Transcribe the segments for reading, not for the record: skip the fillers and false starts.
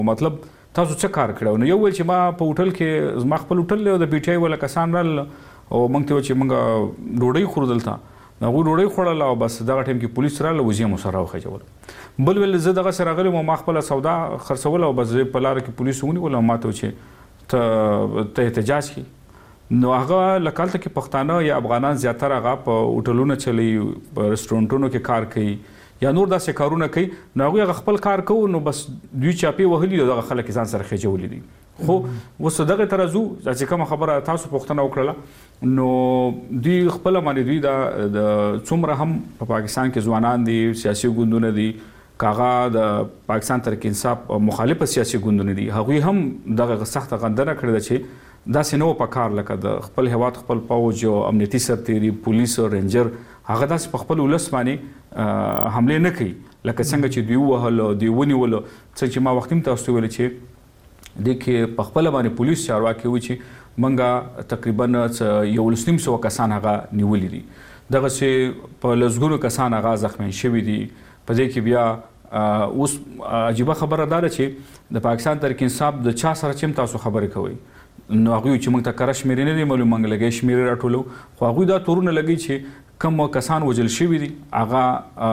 مطلب تاسو څه کار کړو نو یو ویل چې ما په هوټل کې زما خپل هوټل دی او د پی ټی آی والا کسان رال او موږ ته چې موږ ډوډۍ خورو دلته هغوی ډوډۍ خوړله او بس دغه ټایم کې پولیس راغله وزې مو سره وخېجول بل ویل زه دغسې راغلی وم ما خپله سودا خرڅوله او بس په لاره کې پولیس ونیول او ما ته چې ته احتجاج کړي نو هغه لکه هلته کې پښتانه یا افغانان زیاتره هغه په هوټلونه چلی په رسټورنټونو کې کار کوي یا نور داسې کارونه کوي نو هغوی هغه خپل کار کوو نو بس دوی چاپې وهلي دي دغه خلک ځان سره خېجولي دي خو اوس دغه ته راځو چې کومه خبره تاسو پوښتنه وکړله نو دوی خپله باندې دوی د څومره هم په پاکستان کې ځوانان دي سیاسي ګوندونه دي کاغه د پاکستان تحریک انصاف مخالفه سیاسي ګوندونه دي هغوی هم دغه سخته غندنه کړې ده چې داسې نه و په کار لکه د خپل هیواد خپل پوځ او امنیتي سرتیري پولیس او رینجر هغه داسې په خپل ولس باندې حملې نه کوي لکه څنګه چې دوی ووهلو دوی ونیولو څه چې ما وختي هم تاسو ته ویل چې دې کې په خپله باندې پولیس چارواکي وي چې موږ تقریبا 1.5 کسان هغه نیولي دي دغسې په لسګونو کسان هغه زخمیان شوي دي په دې کې بیا اوس عجیبه خبره دا ده چې د پاکستان تحریک انصاف د چا سره چې تاسو خبرې کوئ نو هغوی چې موږ ته کره شمېرې نه دي معلوم موږ لږې شمېرې راټولو خو هغوی دا تورونه لګوي چې کوم کسان وژل شوي دي هغه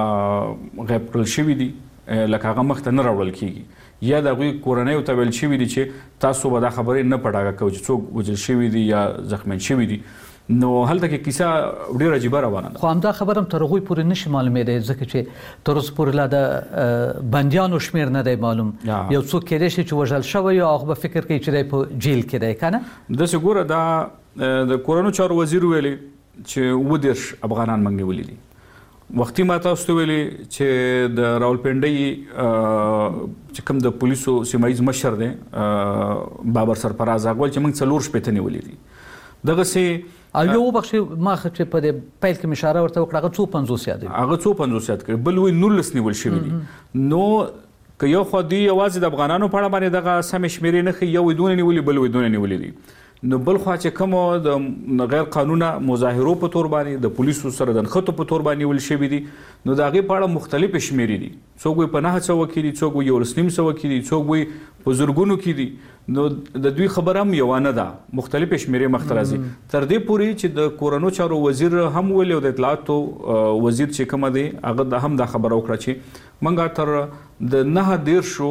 غیب کړل شوي دي لکه هغه مخ ته نه راوړل کېږي یا د هغوی کورنیو ته ویل شوي دي چې تاسو به دا خبرې نه په ډاګه کوئ چې څوک وژل شوي دي یا زخمیان شوي دي نو هلته کې کیسه ډېره عجیبه روانه ده خو همدا خبره هم تر هغوی پورې نشي معلومېدی ځکه چې تر اوسه پورې لا د بندیانو شمېر نه دی معلوم یو څوک کیدای شي چې وژل شوی او هغه به فکر کوي چې دی په جیل کې دی که نه داسې ګوره دا د کورنیو چارو وزیر ویلي چې 30 افغانان موږ نیولي دي وختي ما تاسو ته ویلي چې د راولپنډۍ چې کوم د پولیسو سیمه ییز مشر دی بابر سرفراز هغه ویل چې موږ 4 نیولي دي دغسې او یو وبخښئ ما چې په دې پیل کې مې اشاره ورته وکړه هغه 250 یاد دي هغه 250 یاد کړي بل وی 19 نیول شوي دي نو که یو خو دوی یوازې د افغانانو په اړه باندې دغه سمې شمېرې نه ښیي یو وی 2 نیولي بل وی 2 نیولي دي نو بل خوا چې کومو د غیر قانونه مظاهرو په تور باندې د پولیسو سره د نښتو په تور باندې نیول شوي دي نو د هغې په اړه مختلفې شمېرې دي څوک وایي په 900 کې دي څوک وایي 1.5 کې دي څوک وایي په زرګونو کې دي نو د دوی خبره هم یوه نه ده مختلفې شمېرې مخته راځي تر دې پورې چې د کورنیو چارو وزیر هم ویلي او د اطلاعاتو وزیر چې کومه دی هغه هم دا خبره وکړه چې موږ تر د 9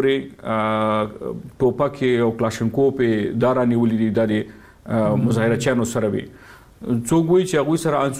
پورې ټوپکې او کلاشینکوف دا رانیولي دي دا د مظاهرچیانو سره وي څوک وایي چې هغوی سره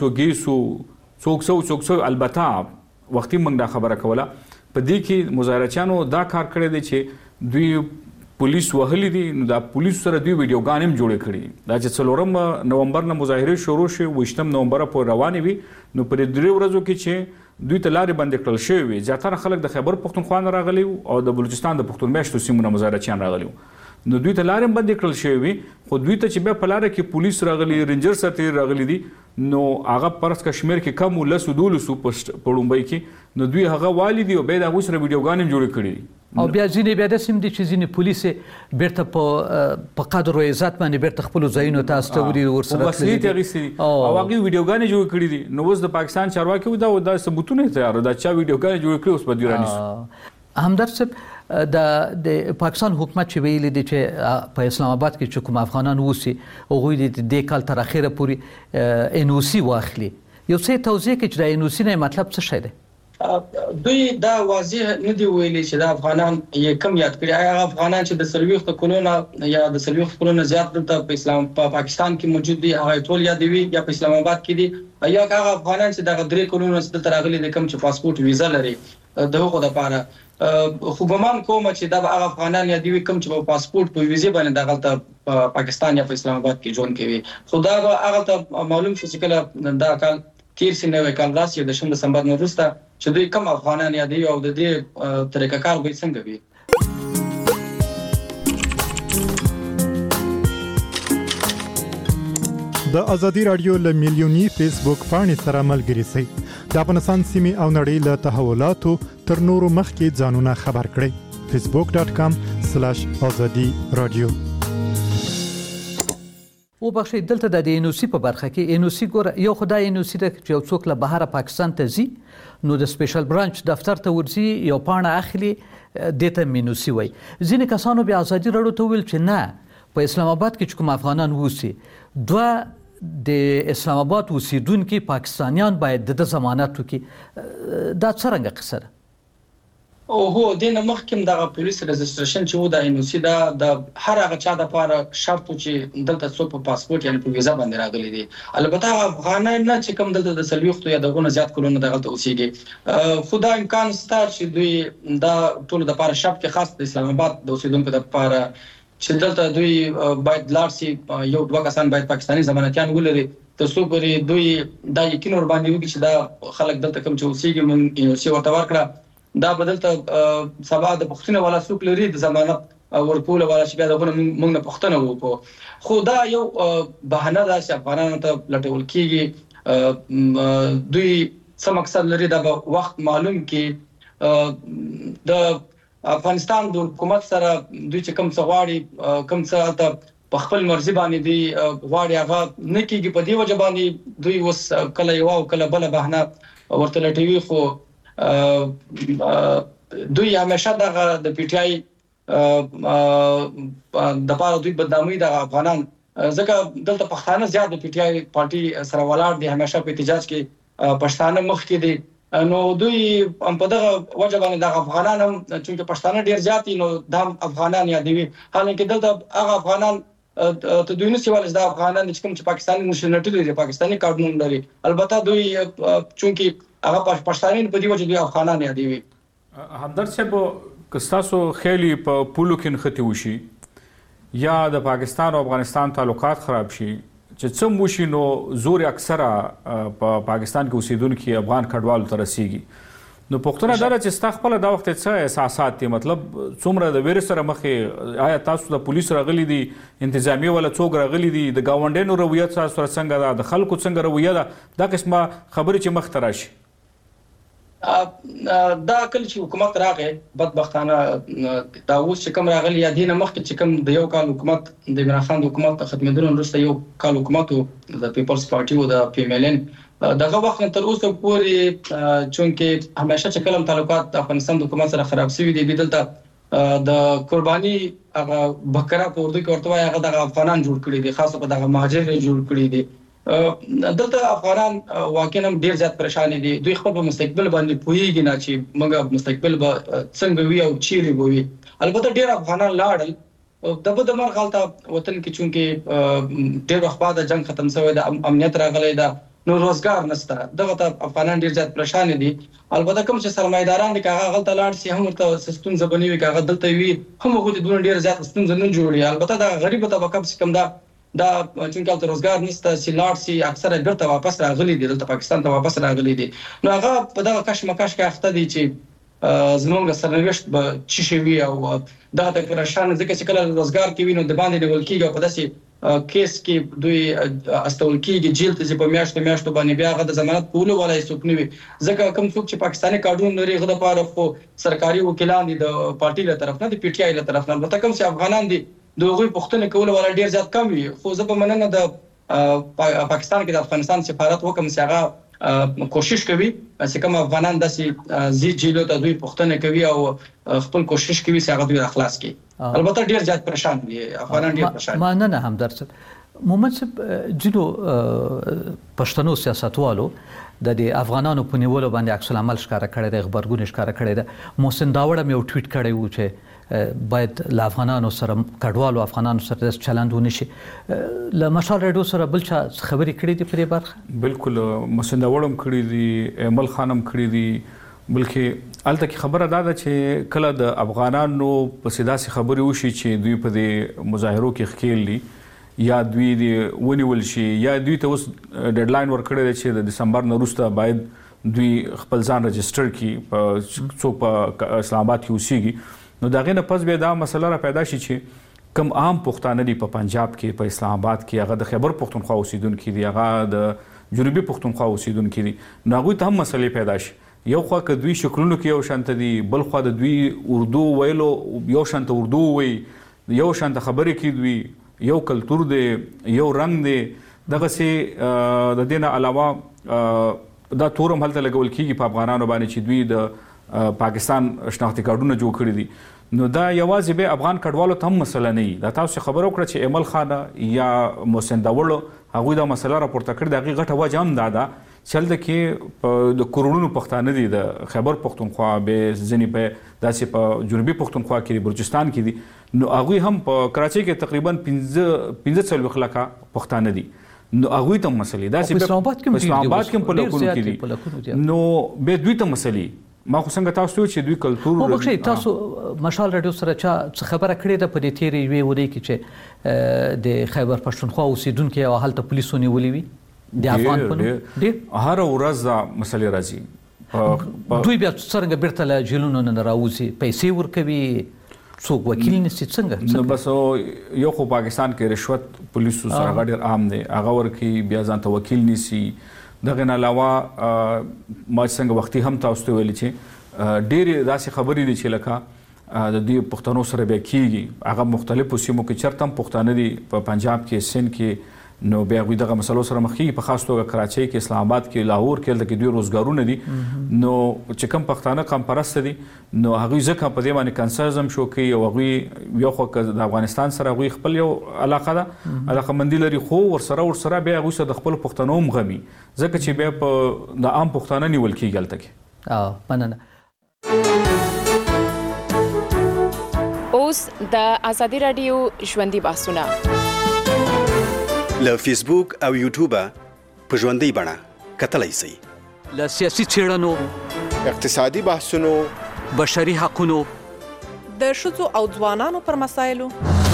انسوګي څوک البته وختي موږ دا خبره کوله په دې کې مظاهرچیانو دا کار کړی دی چې دوی پولیس وهلي دي نو دا پولیسو سره دوی ویډیوګانې هم جوړې کړي دا چې 4 نومبر نه مظاهرې شروع شوې 28 نومبر پورې روانې وي نو په دې 3 ورځو کې چې دوی ته لارې بندې کړل شوې وي زیاتره خلک د خیبر پښتونخوا نه راغلي او د بلوچستان د پښتون میشتو سیمو نه مظاهرچیان راغلي نو دوی ته لارې بندې کړل شوې وي خو دوی ته چې بیا په لاره کې پولیس راغلي رینجر سرتیري راغلي دي نو هغه فرض کړه شمېر کې کم 10-12 په لومړی کې نو دوی هغه والي دي او بیا د هغوی سره ویډیوګانې هم جوړې کړي دي او بیا ځینې بیا داسې هم دي چې ځینې پولیس بیرته په قدر او عزت باندې بیرته خپلو ځایونو ته استولي ورسره وسلې یې اخیستې دي او هغوی ویډیوګانې جوړې کړي دي نو اوس د پاکستان چارواکي دا ثبوتونه یې تیار دا چا ویډیوګانې جوړې کړي اوس به دوی رانیسو همدرد صاحب د پاکستان حکومت چې ویلي دي چې په اسلام آباد کې چې کوم افغانان اوسي هغوی د دې کال تر اخره پورې NOC واخلي یو څه توضیح کړئ چې د NOC نه مطلب څه شی دی دوی دا واضح نه دی ویلي چې د افغانان یې کم یاد کړي هغه افغانان چې د 40 کلونو یا د 40 کلونو زیات دلته په پاکستان کې موجود دي هغه ټول یادوي یا په اسلام آباد کې دي یا هغه افغانان چې د 3 کلونو څخه راغلي دي کوم چې پاسپورت ویزا لري دغه لپاره خو ګمان کوم چې دا هغه افغانان یادوي کوم چې په پاسپورت په ویزا باندې دغه پاکستان یا په اسلام آباد کې ژوند کوي خو دا هغه ته معلوم شو چې کله دا کال تیر سنوي کال راسي د 10 دسمبر نه وروسته چې دوی کوم افغانان یادوي او د دې طریقه کار به څنګه وي د ازادي رادیو له میلیوني فیسبوک پاڼې سره ملګري شئ د افغانستان سیمې او نړۍ له تحولاتو تر نورو مخکې ځانونه خبر کړئ facebook.com/azadi radio او بخښي دلته د NOC په برخه کې NOC ګوره یو خدای NOC د یو څوک له بهر پاکستان ته ځي نو د سپیشل برانچ دفتر ته ورځي یو پاڼه اخلي دته NOC وای. ځینې کسانو بیا ازادي راډیو ته ویل چې نه په اسلام آباد کې چې کوم افغانان اوسي دوه د اسلام آباد اوسیدونکي پاکستانیان باید د ضمانت وکړي. دا څرنګه قصه ده؟ او هو د مخکې دغه پولیس رجستریشن چې و د NOC دا د هر هغه چا د لپاره شرط چې دلته څوک په پاسپورت یعنی په ویزا باندې راغلي دي. البته افغانان نه چې کوم دلته د سلويختو یا دغه زیات کلونه دغه اوسېږي خو دا امکان شته چې دوی دا ټول د لپاره شرط کې خاص د اسلام آباد د اوسیدونکو د لپاره چې دلته دوی باید لارسي یو دوه کسان باید پاکستاني ضمانتيان ولري ترڅو پرې دوی دا یقین ور باندې وکړي چې دا خلک دلته کوم چې اوسېږي مونږ NOC ورته ورکړه دا بدلته سبا د پښتنه والا څوک لري د ضمانت ورکول والا چې بیا دغه موږ نه پښتنه وکړو خو دا یو بهانه ده چې افغانانو ته لټول کیږي دوی څه مقصد لري دا به وخت معلوم کې د افغانستان د حکومت سره دوی چې کوم څه غواړي کوم څه ته په خپل مرزي باندې دی غواړي هغه نه کیږي په دی وجه باندې دوی وس کله یو او کله بل بهانه ورته لټوي خو دوی همیشه دغه د PTI د پاره دوی بدنامي د افغانان ځکه دلته پښتانه زیات د PTI پارټي سره ولاړ دي همیشه په احتجاج کې پښتانه مخ کې دي نو دوی په دغه وجه باندې د افغانان هم چې پښتانه ډیر زیات نو د افغانان یادوي حالانکه دلته هغه افغانان ته دوی نه سیوال د افغانان چې کوم چې پاکستاني نشنلټي لري پاکستاني کارډونه لري البته دوی چونکی هغه پښتانین په دی وجه دوی افغانان یادوي. همدرد صاحب کستاسو خیلی په پولو کې نختی وشي یا د پاکستان او افغانستان تعلقات خراب شي چې څوم وشي نو زور اکثره په پاکستان کې اوسیدونکي افغان کډوالو ته رسیږي نو پښتنه دا چې ستا خپل دا وخت څه احساسات دي مطلب څومره د ویر سره مخې آیا تاسو د پولیس راغلي دي انتظامی ولا څوک راغلي دي د گاونډینو رویه تاسو سره څنګه ده د خلکو څنګه رویه ده دا قسمه خبرې چې مخ ته راشي دا کله چې حکومت راغی بدبختانه دا اوس چې کوم راغلی یا دینه مخکې چې کوم د یو کال حکومت د عمران خان د حکومت ختمېدو وروسته یو کال حکومت د پیپلز پارټي او د PMLN دغه وخت تر اوسه پورې چونکه همیشه چې کلم تعلقات د افغانستان د حکومت سره خراب شوي دي دلته د قرباني هغه بکرا په اردو کې ورته وایي هغه د افغانان جوړ کړي دي خاصه په دغه مهاجر جوړ کړي دي دلته افغانان واقعا ډیر زیات پریشان دي دوی خپل په مستقبل باندې پوهیږي نه چې موږ مستقبل به څنګه وي او چیرې وي البته ډیر افغانان لاړل د بده مرغه حالت وطن کې چونکه ډیر وخت بعد جنگ ختم شوی د امنیت راغلی دا نو روزګار نشته دغه ته افغانان ډیر زیات پریشان دي البته کوم چې سرمایداران دي هغه غلط لاړ شي هم ورته سستون زبنوي هغه دلته وي هم خو دې ډیر زیات سستون زنه جوړي البته دا غریب طبقه څخه دا چونکه د روزګار نشته سیلار سي اکثره ګرته واپس راغلي دي دلته پاکستان ته واپس راغلي دي نو هغه په دغه کشمکش کې اخته دي چې زموږ سرنوشت به چی شي او دا د پرشان ځکه چې کله روزګار کې وینو د باندې نیول کیږي په داسې کیس کې دوی استول کیږي جیل ته په میاشتو باندې بیا غو د ضمانت کولو ولای سپنوي ځکه کوم څوک چې پاکستاني کارډون لري غو د پاره خو سرکاري وکیلان دي د پارټي له طرف نه د PTI له طرف نه البته کوم چې افغانان دي دوی پښتنه کول ولا ډیر زیات کم وي خو زه په مننه د پاکستان کې د افغانستان سفارت وکم چې هغه کوشش کوي چې کوم افغانان داسې زی جیلو ته دوی پښتنه کوي او خپل کوشش کوي چې هغه دوی اخلاص کړي البته ډیر زیات پریشان دي افغانان ډیر پریشان نه همدرد محمد صاحب جنو پښتنو سیاستوالو د افغانانو په نیولو باندې عکس العمل ښکاره کړی دی خبرګون ښکاره کړی دی محسن داوړ هم یو ټویټ کړی و چې باید له افغانانو سره کډوالو افغانانو سره چلند ونشي له مشال رادیو سره بل چا خبرې کړې دي په دې برخه بالکل محسن داوړ هم کړی دي مل خانم کړی دي بلکې الته کې خبره دا ده چې کله د افغانانو په سیداسي خبرې وشي چې دوی په دې مظاهرو کې ښکیل دي یا دوی دې ونیول شي یا دوی ته اوس ډیډلاین ورکړی دی چې د دسمبر نه وروسته باید دوی خپل ځان رجسټر کړي څوک په اسلام آباد کې اوسېږي نو دا غینه پس به دا مسله را پیدا شي چې کم عام پښتانه دي په پنجاب کې په اسلام آباد کې هغه د خیبر پښتونخوا اوسیدونکو دي هغه د جنوبي پښتونخوا اوسیدونکو دي نو هغه ته هم مسلې پیدا شي یو خوا که دوی شکلونو کې یو شانت دي بل خوا د دوی اردو ویلو یو شانت اردو وي یو شانت خبرې کې دوی یو کلتور دی یو رنگ دی دغه سي د دې نه علاوه دا تورم هلته لګول کیږي په افغانانو باندې چې دوی د پاکستان شناختی کارډونه جوړ کړي دي نو دا یوازې به افغان کډوالو ته هم مسله نه وي دا تاسو خبرو کړه چې ایمل خان یا محسن داوړ هغه دا مسله راپورته کړې دا غټه وجه هم دا چل د کې د کروڑونو پښتانه دي د خیبر پښتونخوا به ځنی په داسې په جنوبي پښتونخوا کې بلوچستان کې دي نو هغه هم په کراچۍ کې تقریبا 15 لکه پښتانه دي نو هغه ته مسلې داسې په اسلام آباد کې په لکونو کې دي نو به دوی ته مسلې ما خو څنګه تاسو چې دوی کلتور وبخښئ تاسو مشال رادیو سره چا خبره کړې ده په دې تیرې یوې ورځې کې چې د خیبر پښتونخوا اوسیدونکو او هلته پولیسو نیولې وي د افغان په نوم هر ورځ دا مسلې راځي دوی بیا څنګه بیرته له جیلونو نه راوځي پیسې ورکوي څوک وکیل نشي څنګه نو بس یو خو پاکستان کې رشوت پولیسو سره ډېر عام دی هغه ورکی بیا ځان ته وکیل نشي دغه نه علاوه ما څنګه وختي هم تاسو ته ویل چې ډېرې داسې خبرې دي چې لکه د دې پښتنو سره بیا کیږي هغه مختلفو سیمو کې چرته هم پښتانه دي په پنجاب کې سند کې نو بیا غوي دغه مسلو سره مخ کیږي په خاص توګه کراچۍ کې اسلام آباد کې لاهور کې د دوی روزګارونه دي نو چې کوم پښتانه کم پرست دي نو هغه ځکه په دې باندې کنسرزم شو کوي او هغه یو خو د افغانستان سره هغه خپل یو علاقه ده علاقه مندي لري خو ورسره بیا هغه سره د خپل پښتنو مغمي ځکه چې بیا په د عام پښتانه نیول کیږي الته کې مننه اوس د ازادي رادیو ژوندۍ بحثونه له فیسبوک او یوټیوب په ژوندۍ بڼه کتلای شئ له سیاسي څېړنو اقتصادي بحثونو بشري حقوقو د ښځو او ځوانانو پر مسایلو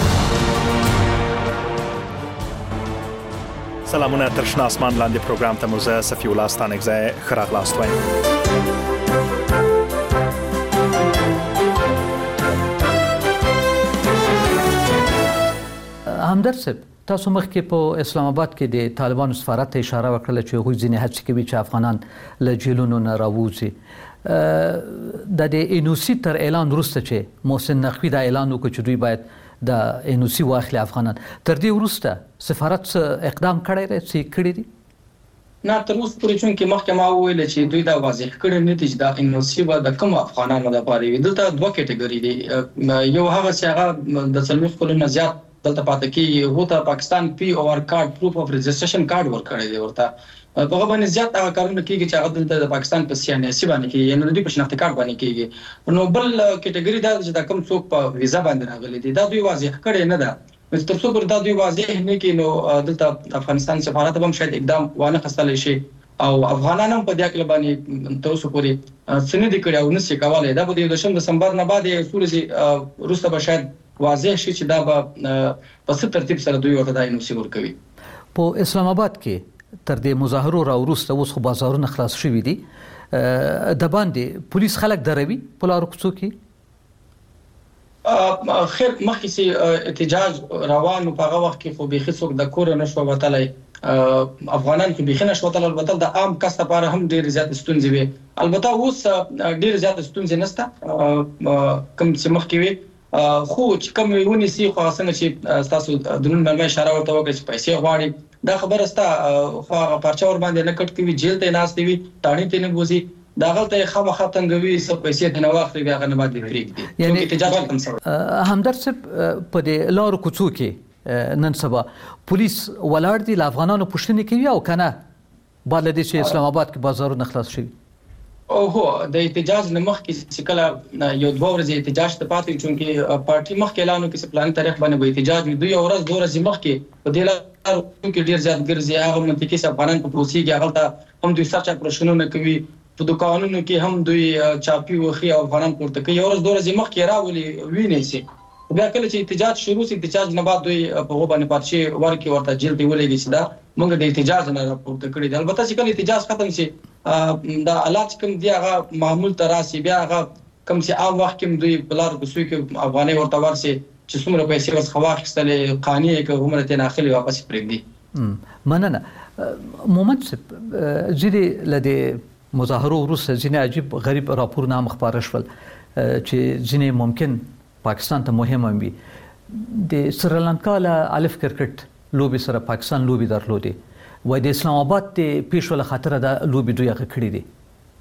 سلامونه تر شنه اسمان لاندې پروګرام ته مو زه صفي الله ستانکزی ښه راغلاست وایم همدرد صاحب تاسو مخکې په اسلام آباد کې د طالبانو سفارت ته اشاره وکړه چې هغوی ځینې هڅې کوي چې افغانان له جیلونو نه راووځي د انوسی تر اعلان وروسته چې محسن نقوي دا اعلان وکړ چې دوی باید د انوسی واخلي افغانان تر دې وروسته سفارت اقدام کړی دی څه کړی دی نه تر اوسه پورې چې مخکې ما وویل چې دوی دا واضح کړی نه دي چې دا انوسی به د کوم افغانانو لپاره وي دلته دوه کټګوري دي یو هغه چې هغه د 40 کلونو زیات دلته پاتې کیږي هو ته پاکستان پی او آر کارت پروف اف رجسټریشن کارت ورکړی دی ورته په هغه باندې زیات هغه کارونه کیږي چې هغه دلته د پاکستان په سیانسي باندې کیږي یعنی د شناختی کارت باندې کیږي نو بل کټګوري دا چې دا کوم څوک په ویزا باندې راغلي دي دا دوی واضح کړی نه ده تر څو پر دا دوی واضح نه کړي نو دلته افغانستان سفارت هم شاید اقدام وانه خستل شي او افغانان هم په دې کې باندې تر اوسه پورې څنګه دي کړی او نشي کولای دا به د 10 دسمبر نه بعد سوري روسته به شاید واضح شي چې دا به په څه ترتیب سره دوی ورته د انوسی ورکوي په اسلام آباد کې تر دې مظاهرو را وروسته اوس خو بازارونه خلاص شوي دي د باندې پولیس خلک دروي په لارو کوڅو کې خیر مخکې احتجاج روان په هغه وخت کې خو بيخي څوک د کور نه شو وتلای افغانان کې بيخي نشو وتل البته د عام کس لپاره هم ډېر زیات ستونزې وي البته اوس ډېر زیات ستونزې نشته کوم چې مخکې وي خو چې کوم ونی سي خو څنګه چې تاسو د نن باندې اشاره ورته وکړئ چې پیسې غواړي دا خبره ستا خو پرچا ور باندې نه کټ کوي جیل ته ناس دی ټاڼي ته نه بوزي دا غلطه خامخا تنګوي څه پیسې ته نه واخلي بیا غنه باندې پریږدي یعنی احتجاج کوم څه همدرد صاحب په دې لارو کوڅو کې نن سبا پولیس ولاړ دي افغانانو پوښتنه کوي او کنه بعد دې چې اسلام آباد کې بازارونه خلاص شي او هو د احتجاج نه مخکې چې کله یو دوه ورځې احتجاج ته پاتې چې پارټي مخکې اعلان وکړي چې پلان تاریخ باندې به احتجاج وي دوی ورځ دوه ورځې مخکې په دې لار کې ډیر زیات ګرځي هغه منطقي چې افغانان په پروسي کې هغه هم دوی سرچ اپریشنونه کوي په دکانونو کې هم دوی چاپی وخی او افغانان پورته کوي ورځ دوه ورځې مخکې راولي ویني سي بیا کله چې احتجاج شروع شي احتجاج نه بعد دوی په غو باندې پاتشي ورکی ورته جیل دی ولېږي چې دا موږ د احتجاج نه راپورته کړی دی البته چې کله احتجاج ختم شي دا حالات کوم دی هغه معمول تراسي بیا هغه کوم چې عام وخت کې دوی بلار کوڅو کې افغاني ورته ورسي چې څومره پیسې وس خواخستلې قانوني کې عمر ته ناخلي واپس پرېږدي مننه مومند زیری لدی مظاهرو وروسته ځینې عجیب غریب راپورونه مخبار شول چې ځینې ممکن پاکستان ته مهم وي د سریلانکا له الف کرکټ لوبي سره پاکستان لوبي درلودې وای د اسلام آباد ته پیښ ول خطر د لوبي دوی هغه کړی دي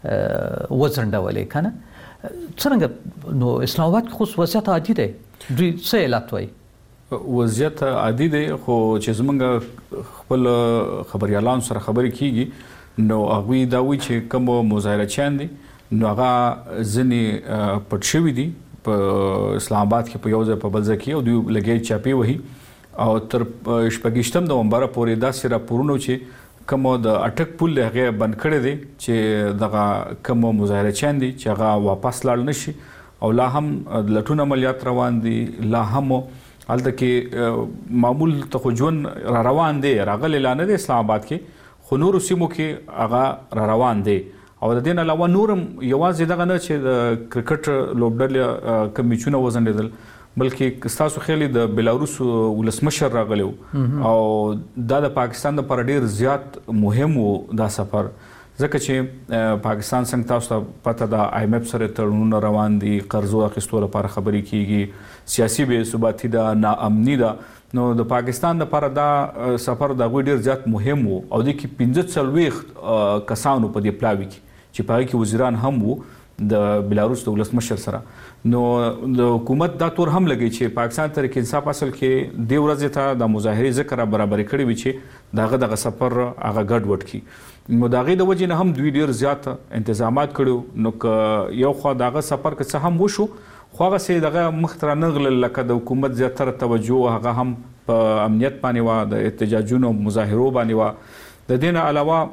وزنده ولې کنه څنګه نو اسلام آباد کې خو وضعیت عادي دی دوی څه علت وای وضعیت عادي دی خو چې زمونږ خپل خبريالان سره خبرې کیږي نو هغه دا وی چې کوم مظاهره چاند دي نو هغه ځنی پټ شوی دي په اسلام آباد کې په یو ځای په بل ځای کې او دوی لګي چاپی وهي او تر 28 نومبر پورې دا سره پورونو چې کوم د اټک پول هغه بند کړی دی چې دغه کوم مظاهره چاند دي چې هغه واپس لاړ نشي او لا هم لټون عملیات روان دي لا هم الته کې معمول ته جون روان دي راغلی لانه د اسلام آباد کې خو نور سیمو کې هغه روان دي او د دین علاوه نورم یوازې دغه نه چې د کرکټ لوبډل کمیچونه وزندل بلکې تاسو خېلي د بلاروس ولسمشر راغلو او د پاکستان لپاره ډیر زیات مهم وو دا سفر ځکه چې پاکستان څنګه تاسو ته پته د IMF سره تړونونه روان دي قرضو اخیستو لپاره خبرې کیږي سیاسي بې ثباتی دا ناامني دا نو د پاکستان لپاره دا سفر د ډیر زیات مهم وو او د کې 15 کسانو په دې پلاوي کې چې پاره کې وزیران هم وو د بلاروس د ولسمشر سره نو د حکومت دا تور هم لګی چې پاکستان تحریک انصاف اصل کې د ورځې ته د مظاهره ذکر برابر کړی وي چې دغه سفر هغه ګډ وډ کی نو دغه د وجې نه هم دوی ډیر زیات تنظیمات کړو نو یو خو دغه سفر کې څه هم وشو خو هغه سي دغه مختره نغل لکه د حکومت زیاتره توجه هغه هم په امنیت باندې و د احتجاجونو مظاهرو باندې و د دین علاوه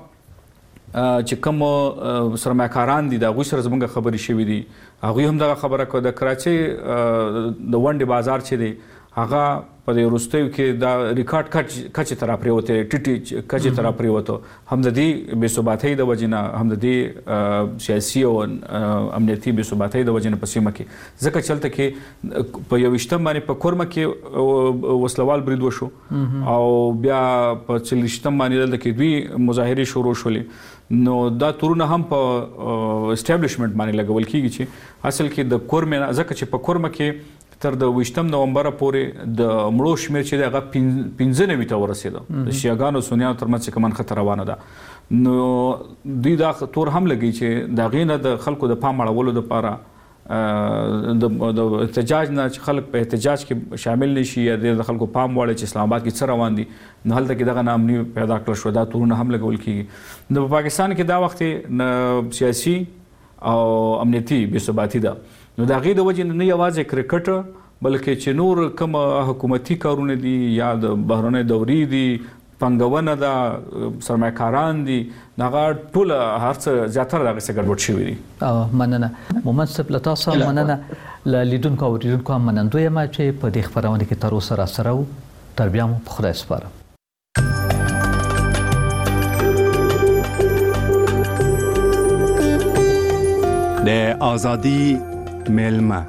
چې کوم سرمایه‌کاران دي دا غوښ سره زموږ خبرې شوې دي هغه هم دا خبره کوي د کراچي د ونډې بازار چې دی هغه په دې وروستیو کې دا ریکارډ کچې تر پریوته ټټي کچې تر پریوته هم د دې بې ثباتۍ د وجنه هم د دې سیاسي او امنیتي بې ثباتۍ د وجنه په سیمه کې ځکه چلته کې په یو وشتم باندې په کورمه کې وسلوال برید وشو او بیا په چلشتم باندې د کې دوی مظاهره شروع شولې نو دا تورونه هم په اسټابلیشمنت باندې لګول کیږي چې اصل کې د کورمه ځکه چې په کورمه کې تر د 28 نومبر پورې د مړو شمیر چې دغه 15 ته ورسېده د شیعاګانو سنیانو ترمنځ کوم خطر روانه ده نو دوی دا تور هم لګي چې دا غینه د خلکو د پام اړولو لپاره د احتجاج نه چې خلک په احتجاج کې شامل نشي یا د خلکو پام وړي چې اسلام آباد کې څه روان دي نو هلته کې دغه نامني پیدا کړل شو دا تورونه هم لګول کیږي نو په پاکستان کې دا وخت سیاسي او امنیتي بې ثباتی ده نو دا غي د وجه نه یوازې کرکټ بلکې چې نور کوم حکومتي کارونه دي یا د بهرنۍ دوري دي پنګونه دا سرمایه‌کاران دي دا ټول هرڅه زیاتره دغه څه ګډوډ شوی دي مننه محمد صاحب له تاسو مننه لیدونکو او اوریدونکو منندوی ما چې په دې خبرونه کې تر اوسه را سره وو تر بیا مو په خدای سپارم د ازادي ملما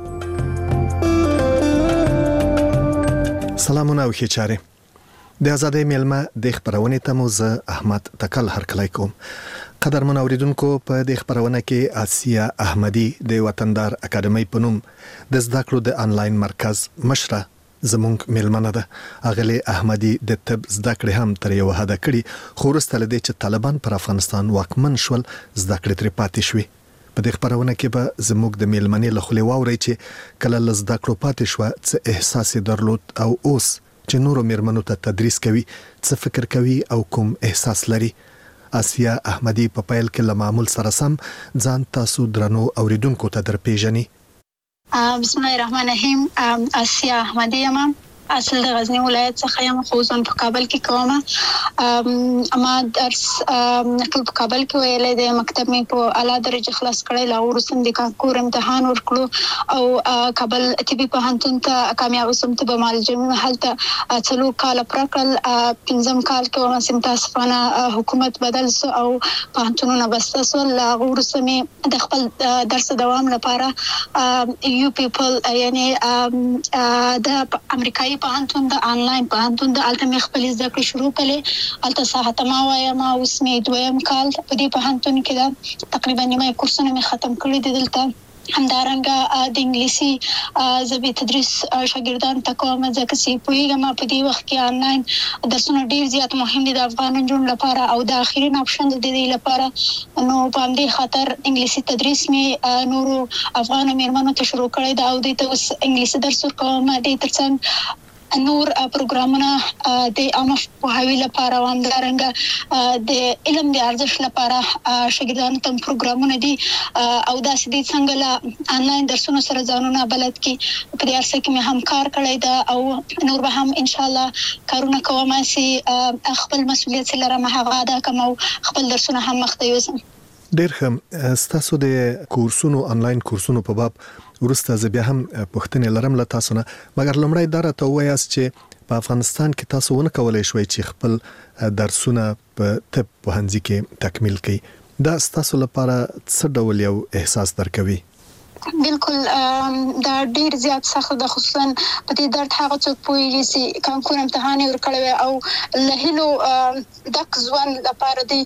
سلامونه او ښه چاره د ازادي ملما د خبرونه ته مو زه احمد تکل هرکلی کوم قدرمن اوریدونکو په دې خبرونه کې آسیا احمدي د وطندار اکیډمي په نوم د زده کړو د انلاین مرکز مشره زمونږ ملمنه ده اغلی احمدي د طب زده کړې هم تر یو حد کړي خو وروسته لدې چې طالبان پر افغانستان واکمن شول زده کړې تر پاتې شوې په دې خبرونه کې به زموږ د میلمنې له خولې واوري چې کله لزده کړو پاتې شو څه احساس درلود او اوس چې نورو میرمنو ته تدریس کوي څه فکر کوي او کوم احساس لري آسیا احمدي په پیل کې له معمول سره سم ځان تاسو درنو اوریدونکو ته درپېژني بسم الله الرحمن الرحیم آسیا احمدي یم اصل د غزنی ولایت څخه یم خو ځان په کابل کې کوم اما درس نکل په کابل کې ویلې د مکتب می په اعلی درجه خلاص کړی لا ورسم د کانکور امتحان ورکړو او کابل طبي پوهنتون ته کامیاب شوم ته به مال جمع حالت څلو کال پرکل پنځم کال کې ومه سم تاسفانه حکومت بدل سو او پوهنتونونه بسته لا ورسم د خپل درس دوام لپاره یو پیپل یعنی د امریکایي پوهنتون د انلاین پوهنتون د الته خپل زده کړې شروع کړې الته ساعت ما وایم اوس می دویم کال په دې پوهنتون کې دا تقریبا نیمه کورسونه می ختم کړی دي دلته همدارنګه د انګلیسي ژبې تدریس شاګردان ته کوم ځکه چې پوهیږم په دې وخت کې آنلاین درسونه ډیر زیات مهم دي د افغان نجونو لپاره او د اخرین اپشن د دې لپاره نو په همدې خاطر انګلیسي تدریس مې نورو افغان میرمنو ته شروع کړی دا او د ته اوس انګلیسي درس ورکوم د ترڅنګ نور پروګرامونه د عامه پوهاوي لپاره او همدارنګه د علم د ارزښت لپاره شاګردانو ته پروګرامونه دي او دا سدي څنګه لا آنلاین درسونو سره ځانونه بلد کی په دې ارسه کې مې هم کار کړی دا او نور به هم ان شاء الله کارونه کوم چې خپل مسؤلیت لرم هغه دا کوم خپل درسونه هم مخته یوسم. ډېر ښه. ستاسو د کورسونو آنلاین کورسونو په باب ورسته زه بیا هم پوښتنې لرم له تاسو نه، مګر لومړی دا راته ووایاست چې په افغانستان کې تاسو ونه کولای شوئ چې خپل درسونه په طب پوهنځي کې تکمیل کړئ. دا ستاسو لپاره څه ډول یو احساس درکوي؟ بالکل دا ډیر زیات سخت د خصوصا په دې درد هغه څوک پوهیږي چې کانکور امتحان ورکړي او له هلو د ځوان لپاره دی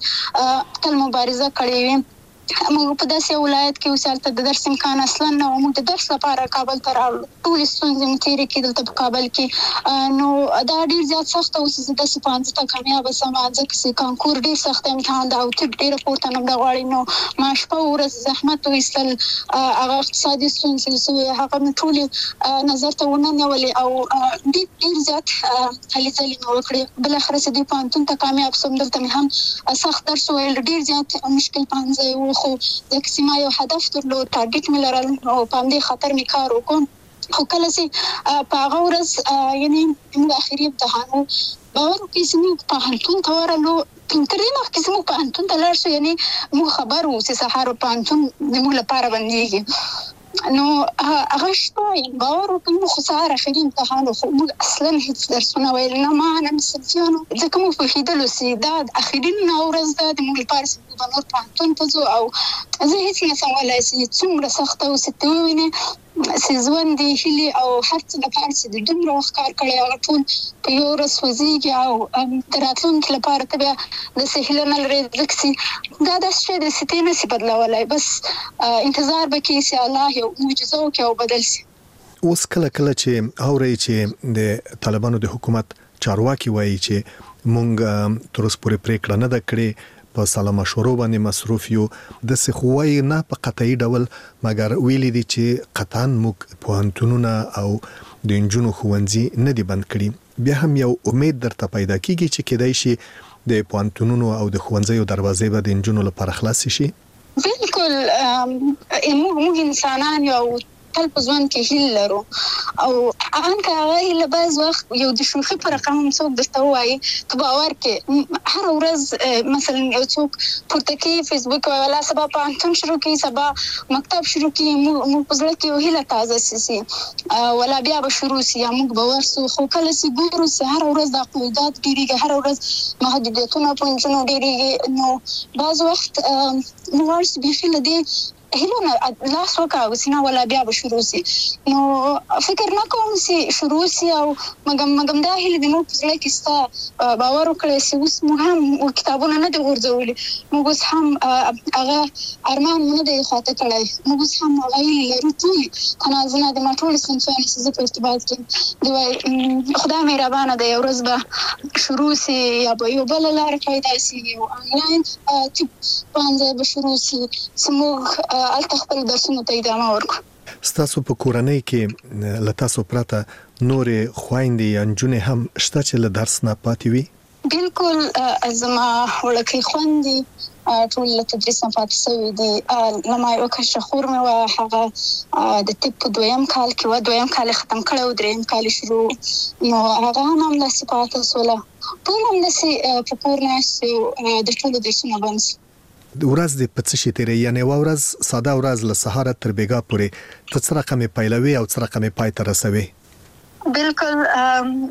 تل مبارزه کړې وي. موږ په داسې ولایت کې اوسالته د درس امکان اصلا نه موږ د درس لپاره کابل ته راغلو. ټول ستونزې مو تېرې کېدل په کابل کې نو دا ډیر زیات سخت او چې د سپانځ ته کامیاب سم ځکه چې کانکور ډیر سخت امتحان دا او ډیر پورته نه غواړي نو ما شپه ورځ زحمت وېستل هغه اقتصادي ستونزې چې هغه ټول نظر ته ونه نیولې او ډیر زیات هلې ځلې مو وکړې. بل اخر چې د پانتون ته کامیاب سم دلته مې هم سخت درس ویل ډیر زیات مشکل پانځه خو د کسمه یو هدف درلود ټارګټ مې لرل او په دې خاطر مې کار وکړ. خو کله چې په هغه ورځ یعنی موږ اخري امتحان باور وکړئ چې موږ په پوهنتون ته ورغلو تر دې مخکې چې موږ پوهنتون ته لاړ شو یعنی موږ خبر وو چې سهار پوهنتون زموږ لپاره بندېږي نو هغه شته باور وکړم خو سهار اخري امتحان خو موږ اصلا هیڅ درسونه ویل نه ما نه مسلسلانو ځکه موږ په هیدلو سي دا اخري ورځ ده د موږ لپاره چې په نور پوهنتون ته ځو او زه هیڅ نه سم ولای چې څومره سخت او ستوینه سیزون دی هلي او هر څه لپاره چې د دومره وخت کار کړی هغه ټول په یو ورځ وزيږي او د راتلونکي لپاره ته بیا د سهیل نه لري ځکه دا د څه د ستینه سي بدلولای بس انتظار وکړي چې الله یو معجزه وکړي او بدل شي. اوس کله چې اوري چې د طالبانو د حکومت چارواکي وایي چې مونږ تر اوسه پورې پریکړه نه ده کړې په سلا مشورو باندې مصروف یو د سخوای نه په قطعي ډول مګر ویلي دي چې قطعاً موږ پوهنتونونه او د انجونو ښوونځي نه دي بند کړي. بیا هم یو امید درته پیدا کیږي چې کېدای شي د پوهنتونونو او د ښوونځیو دروازې به د انجونو لپاره خلاص شي. بالکل موږ انسانان یو تل په ځوان کې هیله لرو او انکه هغه له بعض وخت یو د شوخي پر رقم څوک درته وایي ته باور کې هر ورځ مثلا یو څوک پورته کې فیسبوک ولا سبا پانتون شروع کی سبا مکتب شروع کی موږ په ځل کې یو هیله تازه سي ولا بیا به شروع سي موږ باور سو خو کله سي ګورو سي هر ورځ د قیودات ډیریږي هر ورځ محدودیتونه په جنو ډیریږي نو بعض وخت موږ سي بيخي لدی هلونه لاس وکاو سينه ولا بیا به شروع سي نو فکر نه کوم چې شروع سي او مګم دا هله د مو په ځای کې ستا باور وکړي چې اوس مهم کتابونه نه د ورځولې موږ اوس هم هغه ارمان نه دی خاطر کړی موږ اوس هم هغه لرو ټول تنازل د ماټول سنفان چې په ارتباط کې دی خدای مهربانه دی ورځ به شروع سي یا به یو بل لار پیدا سي یو آنلاین چې باندې به شروع سي سموږ التخپل درسونه ته ادامه ورکړو. ستاسو په کورنۍ کې لتاسو پراته نورې خويندې یا نجونې هم شته چې له درس نه پاتې وي؟ بالکل زما وړکې خويندې ټول له تدریس نه پاتې شوي دي. لما یو کشه خور مې وه هغه د طب په دویم کال کې وه دویم کال ختم کړی و دریم کال شروع نو هغه هم همداسې پاتې شوله ټول همداسې په کور ناست د ټولو درسونه بند شي. ورځ د پڅ شي تیرې یعنی ورځ ساده ورځ له سهار تر بیګا پورې ته څه رقم پیلوي او څه رقم پای ته رسوي؟ بالکل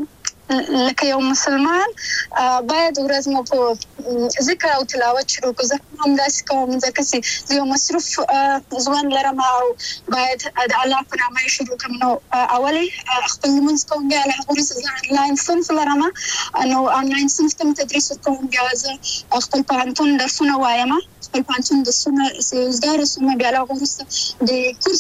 لکه یو مسلمان باید ورځ مو په ذکر او تلاوت شروع کړو. زه هم داسې کوم ځکه چې زه یو مصروف ژوند لرم او باید د الله په نامه شروع کړم. نو اولې خپل لمونځ کوم، بیا له هغه وروسته زه آنلاین صنف لرم، نو آنلاین صنف ته تدریس کوم، بیا زه خپل پوهنتون درسونه وایم، خپل پوهنتون درسونه زده رسوم، بیا له هغه وروسته د کورس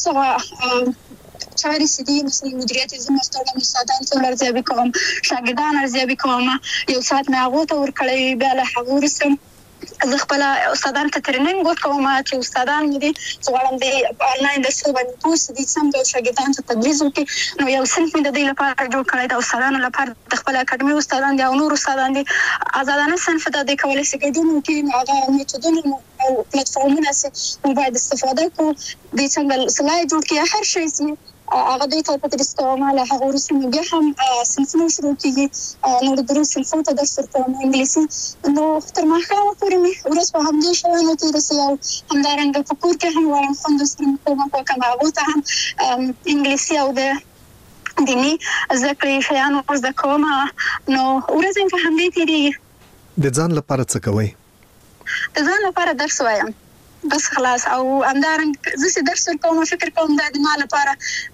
چاري سدي مثلا مدیریت زما ستاسو استادان څو ارزیابي کوم، شاګردان ارزیابي کوم، یو ساعت مې هغه ته ورکړی، بیا له هغه وروسته زه خپل استادان ته ټریننګ ورکوم چې استادان مې دي چې غواړم د آنلاین درسونه باندې پوسټ دي سم د شاګردانو ته تدریس وکړي. نو یو صنف مې د دې لپاره جوړ کړی د استادانو لپاره، د خپل اکاډمي استادان دي او نور استادان دي آزادانه صنف ته د کولای شي ګډون وکړي. هغه میتودونه او پلیټفارمونه چې موږ باید استفاده کوو د څنګه سلای جوړ کړي هر شي چې هغه د ته تدریس کوم. له هغه وروسته بیا هم صنفونه شروع کیږي، نو د دروس صنفونو ته درس ورکوم انګلیسي. نو تر ماښامه پورې مې ورځ په همدې شیانو تېروي او همدارنګه په کور کې هم وایم خوندو سره کوم په کوم هغه ته هم انګلیسي او د دیني زده کړې شیانو زده کوم. نو ورځ په همدې تېریږي. د ځان لپاره څه کوئ؟ د ځان لپاره درس وایم بس خلاص. او همدارنګ زه چې درس ورکوم فکر کوم دا د ما لپاره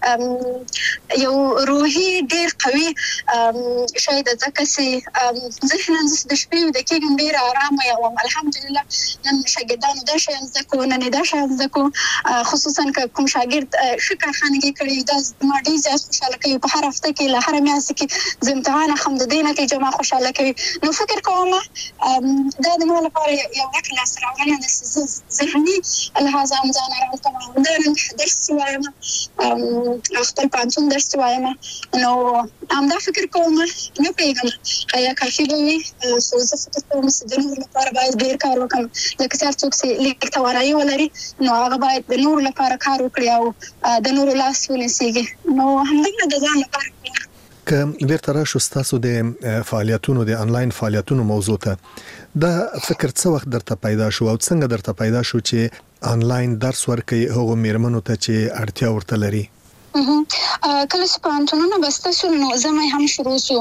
یو روحي ډېر قوي شی ده، ځکه چې ذهناً زه د شپې ویده کېږم ډېره ارامه یم. الحمدلله نن شاګردانو دا شیان زده کړو، نن یې دا شیان زده کړو، خصوصا که کوم شاګرد ښه کارخانګي کړې دا ما ډېر زیات خوشحاله کوي. په هر هفته کې له هره میاشت کې زه امتحان اخلم، د دې نتیجه ما خوشحاله کوي. نو فکر کوم دا د ما لپاره یو غټ لاسته راوړنه ده چې زه ذهني لحاظ هم ځان ارام کوم. همدارنګه درس وایم، خپل پوهنتون درس وایم. نو همدا فکر کوم نه پوهېږم آیا کافي به وي، خو زه فکر کوم چې د نورو لپاره باید ډېر کار وکړم. لکه هر څوک چې لیک توانایي ولري نو هغه باید د نورو لپاره کار وکړي او د نورو لاس ونیسېږي. نو همدغه د ځان لپاره که بیرته راشو ستاسو د فعالیتونو د آنلاین فعالیتونو موضوع ته، دا فکر څه وخت درته پیدا شو او څنګه درته پیدا شو چې آنلاین درس ورکړئ هغو میرمنو ته چې اړتیا ورته لري؟ کله چې پوهنتونونه بسته شول نو زمای هم شروع شو،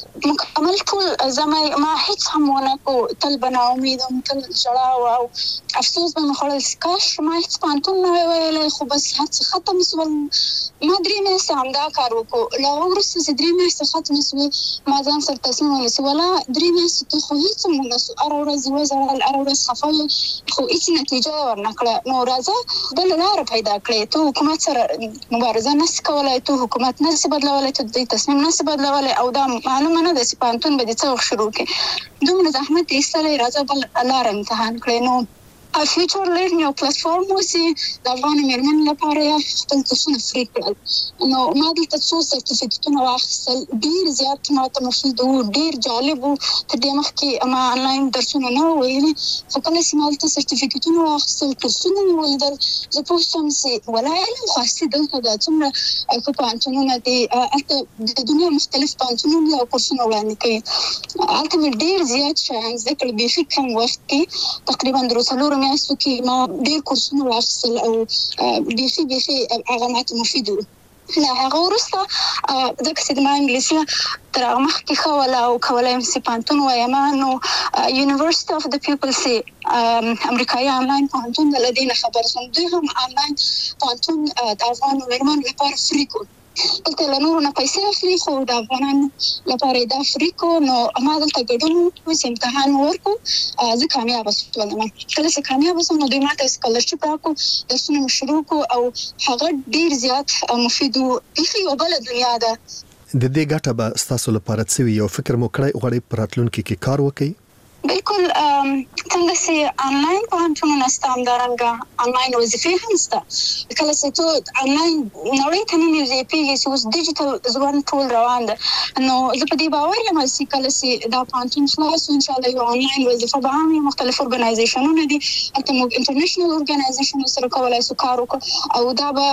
مکمل ټول زمای ما هیڅ هم ونه کو، تل به ناامید وم، تل ژړا او افسوس به مې خوړل چې کاش ما هیڅ پوهنتون نه وای ویلی، خو بس هر څه ختم شول. ما 3 میاشتې همدا کار وکړو. له هغه وروسته چې 3 میاشتې ختمې شوې ما ځان سره تصمیم ونیسو ولا 3 میاشتې ته خو هیڅ هم ونه شو، هره ورځ یې وژړل، هره ورځ خفه یم، خو هیڅ نتیجه یې ورنه کړه. نو راځه بله لاره پیدا کړې، ته حکومت سره مبارزه نسي کولای، ته حکومت نسي بدلولی، ته د تصمیم نسي بدلولی او دا معلومه نه ده چې پوهنتون به دې څه وخت شروع کړي. دومره زحمت یې ایستلی، راځه بل لاره امتحان کړې. نو فیوچر لرنینګ یو پلیټفارم و چې د افغان میرمنو لپاره خپل کورسونه فری کړل. نو ما دلته څو سرټیفیکټونه واخیستل، ډېر زیات ماته مفید وو، ډېر جالب وو. تر دې مخکې ما آنلاین درسونه نه وو ویلي، خو کله چې ما دلته سرټیفیکټونه واخیستل، کورسونه مې ولیدل، زه پوه شوم چې والله علم خو اصلي دلته ده. څومره ښه پوهنتونونه دي، هلته د دنیا مختلف پوهنتونونه دي او کورسونه وړاندې کوي. هلته مې ډېر زیات شیان زده کړل، بیخي کم وخت کې، تقریبا 3 میاشتو کې ما ډېر کورسونه واخیستل او بیخي هغه ماته مفید وو. له هغه وروسته ځکه چې ما انګلیسي تر هغه مخکې ښه وله او کولی یم چې پوهنتون وایم، نو یونیورسټي اف د پیپلز چې امریکایي آنلاین پوهنتون ده، له دې نه خبر شوم. دوی هم آنلاین پوهنتون د افغان میرمنو لپاره فری کړو. دلته له نورو نه پیسې اخلي، خو د افغانانو لپاره یې دا فری کړو. نو ما دلته ګډون وکړو چې امتحان ورکړو. زه کامیابه شولم. کله چې کامیابه شوم نو دوی ما ته سکالرشپ راکړو، درسونه مې شروع کړو او هغه ډېر زیات مفید و. بیخي یو بله دنیا ده. د دې ګټه به ستاسو لپاره څه وي؟ یو فکر مو کړی غواړئ په راتلونکي کې کار وکړئ؟ بالکل څنګه چې آنلاین پوهنتونونه شته همدارنګه آنلاین وظیفې هم شته. کله چې ته آنلاین نړۍ ته ننوځې پوهېږې چې اوس ډیجیټل ژوند ټول روان ده. نو زه په دې باور یم چې کله چې دا پوهنتون خلاص شو انشاءالله یو آنلاین وظیفه به هم وي. مختلف ارګنایزیشنونه دي، هلته موږ انټرنیشنل ارګنایزیشنونو سره کولی شو کار وکړو او دا به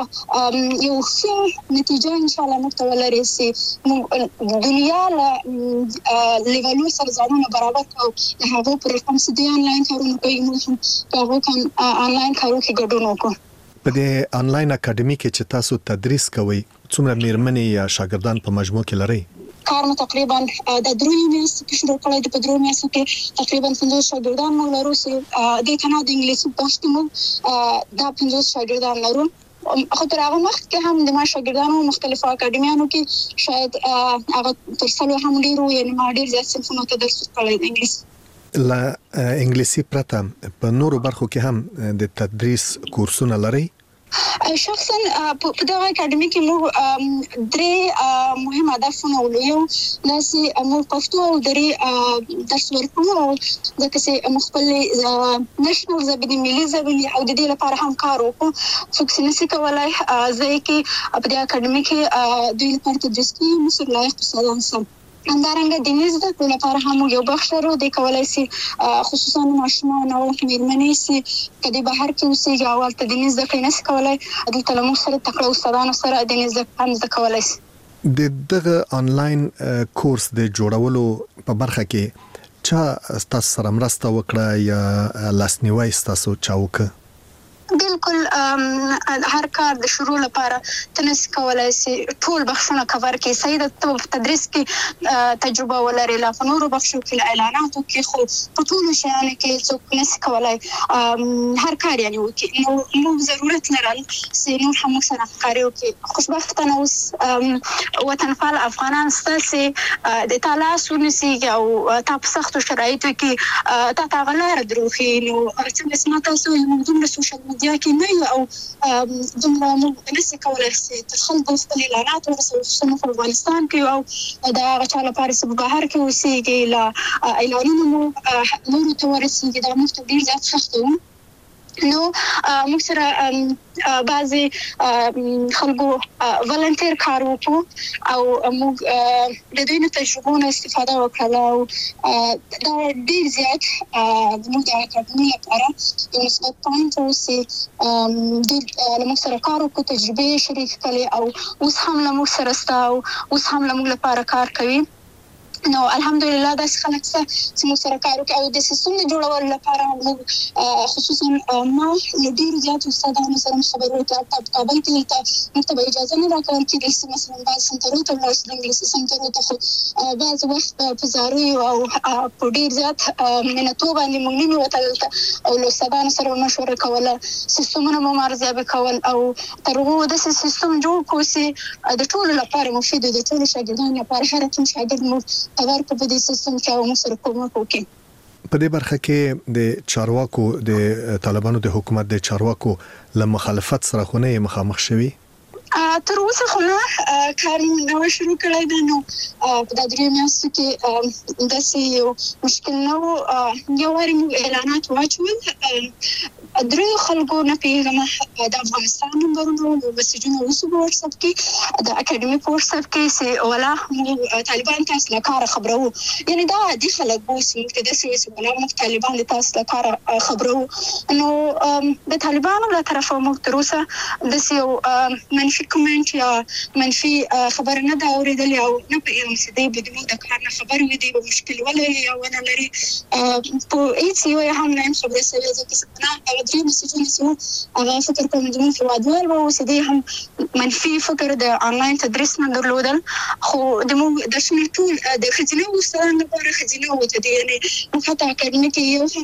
یو ښه نتیجه انشاءالله موږ ته ولري چې موږ دنیا له لیولو سره ځانونه برابر کړو. هغه پر کوم څه دی آنلاین کارونه کوي، موږ هم په هغو آنلاین کارو کې ګډون وکړو. په دې آنلاین اکاډمي کې چې تاسو تدریس کوئ څومره میرمنې یا شاګردان په مجموع کې لرئ؟ کار مو تقریبا د 3 میاشتې کې شروع کړی د 3 میاشتو کې تقریبا 50 شاګردان موږ لرو چې د کاناډا د انګلیسي پښتو مو دا 50 شاګردان لرو خو تر هغه وخت کې هم د ما شاګردانو مختلفو اکاډمیانو کې شاید هغه تر څلو هم ډیرو یعنی ما ډیر زیات صنفونو ته درس ورکړی د انګلیسي لا انګلیسي پرته په نورو برخو کې هم د تدریس کورسونه لري شخصا په دغه اکاډمي کې موږ 3 مهم هدفونه ولرو ناسي موږ پښتو او دري درس ورکوو ځکه چې مخبل نېشنل زبېدي ملي زبېدي او د دې لپاره هم کار وکړو څوک چې نسي کولای ځکه په دې اکاډمي کې دوی لپاره تدریس کوي مسر لایق استادان سم همدارنګه د نيز د ټول لپاره هم یو بخش لرو د کولای شي خصوصا ماشومان او میرمنې سي کدي بهر کې اوسېږي او ولته د نيز د کینس کولای د تلمو سره تکړه استادانو سره د نيز د هم د کولای شي د دغه انلاین کورس د جوړولو په برخه کې چا تاسو سره مرسته وکړه یا لاسنیوي تاسو چاوک بالکل هر کار د شروع لپاره تنس کولای شي ټول بخښونه کور کې سید په تدریس کې تجربه ولري لا فنور بخښو کې اعلاناتو کې خو په ټول شیانو کې څوک نس کولای هر کار یعنی وکي نو ضرورت لرل چې نو هم سره کاریو کې خوشبختانه اوس وطنفال افغانان ستاسي د تعالی سونسي او تاسو سختو شرایطو کې تا غلار دروخي نو چې اسمه تاسو یو دومره سوشل میډیا کې نه او دومره موږ نسي کولای چې تخلق خپل اعلانات ورسوي په افغانستان کې او دا غچا لپاره چې بهر کې اوسېږي لا اعلانونه مو نور ته ورسېږي دا موږ ته ډیر زیات سخت و نو موږ سره بعضي خلکو ولنټیر کار وکړو او موږ د دوی نه تجربو استفاده وکړو او دا ډیر زیات موږ د اکاډمي لپاره یو مثبت پوینټ اوسې د موږ سره کار وکړو تجربه شریک کړي او اوس هم موږ سره ستاو اوس هم موږ لپاره کار کوي نو الحمدلله دا خلک چې موږ سره کار کوي او د سیستم جوړولو لپاره موږ خصوصا ما ډیر زیات استادانو سره خبرو ته په کابل کې ته مکتب اجازه نه راکړل چې مثلا بعض سنټرو ته ورسې د انګلیسي سنټرو ته خو بعض وخت په زاري او په ډیر زیات منتو باندې موږ نه وتل او له استادانو سره مشوره کوله سیستمونه مو مرزیابي کول او ترغو د سیستم جوړ کوسي د ټول لپاره مفید دي ټول شاګردانو لپاره هر کوم شاګرد مو خبر په دې سیستم کې او مسر کومه کوي په دې برخه کې د چارواکو د طالبانو د حکومت د چارواکو له مخالفت سره خو نه مخامخ شوي تر اوسه خو نه کار نو شروع کړی دی نو په د 3 میاشتو کې داسې یو مشکل نه یو واري اعلانات واچول درې خلکو نه پیغام د افغانستان نمبرونو مسجونه وسو په واتس اپ کې د اکیډمي په واتس اپ کې سي ولا طالبان تاسو له کار خبرو یعنی دا د خلک بوس مقتدس وسو ولا موږ طالبان تاسو له کار خبرو نو د طالبانو له طرفه موږ تر اوسه د یو منفي کومنټ یا منفي خبر نه دا اوریدل او نه پیغام سي د بدون د کار نه خبر وي دی مشکل ولري او نه لري په هیڅ یو هم نه خبره سوي ځکه نه درې مسجونه سو هغه فکر کوم چې موږ وادوال وو چې دې هم منفي فکر د انلاین تدریس نه درلودل خو د موږ د شنو ټول د خزینه وسره لپاره خزینه وته دي یعنی موږ ته اکاډمي کې یو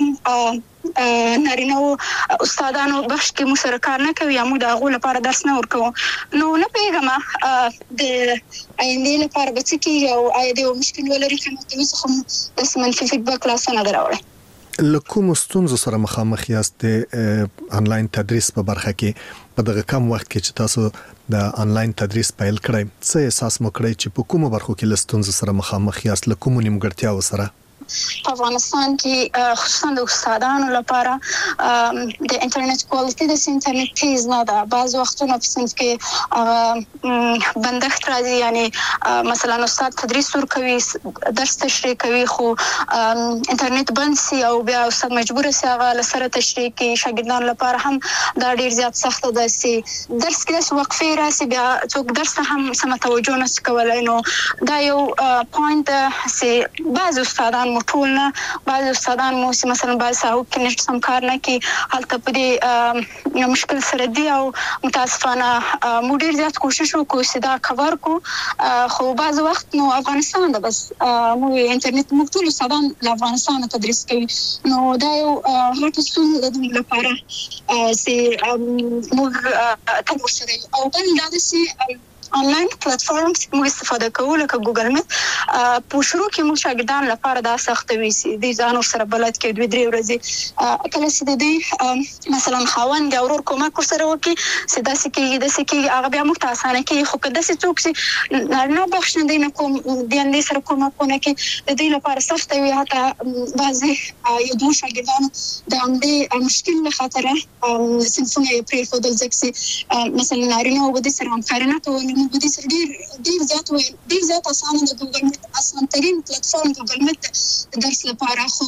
هم نارینه استادانو بخش کې مشارکت نه کوي موږ د غو لپاره درس نه ورکو نو نه پیغام د آینده لپاره به چې یو آینده مشکل ولري کوم چې خو د منفي فیډبک لاس نه دراوړي لکه ستونزو سره مخامخ یاست د انلاین تدریس په برخه کې په دغه کم وخت کې چې تاسو د انلاین تدریس پیل کړئ څه احساس مو کړی چې په کومه برخه کې لستونزو سره مخامخ یاست لکه کوم نیمګړتیاو سره په افغانستان کې خصوصا د استادانو لپاره د انټرنیټ کوالټي د انټرنیټ تیز نه ده بعض وختونه په صنف کې بندښت راځي یعنی مثلا استاد تدریس ورکوي درس تشریح کوي خو انټرنیټ بند سي او بیا استاد مجبور سي هغه لسره تشریح کوي شاګردانو لپاره هم دا ډیر زیات سخت ده سي درس کې وقفه راسي بیا څوک درس هم سم توجه نه کولای نو دا یو پوینټ سي بعض استادانو استادان مو ټول نه بعض استادان مو مثلا بعض ساو کې نشته سم کار نه کې حالت په دې مشکل سره دی او متاسفانه مو ډیر زیات کوشش وکړو چې دا کور کو خو بعض وخت نو افغانستان دا بس مو انټرنیټ مو ټول استادان له افغانستان تدریس کوي نو دا یو هټ ستون د لپاره چې مو تاسو سره او بل دا چې آنلاین پلیټفارمز موږ استفاده کوو لکه ګوګل میټ په شروع کې موږ شاګردان لپاره دا سخت وي چې د ځانو سره بلد کې 2-3 ورځې کله چې د دې مثلا خاوند او ورور کومک سره وکي چې دا سکه هغه بیا موږ ته اسانه کې خو کله چې څوک چې نه بخښنه دی نه کوم د اندې سره کومکونه کې د دې لپاره سخت وي حتی بعضي یو دوه شاګردان د همدې مشکل له خاطره سنفونه پرې خودل ځکه مثلا نارینه او د سره همکارانه ته د دې سره ډیر زیات اسانه د ګوګل میټ اسان ترين پلیټفارم ګوګل میټ درس لپاره خو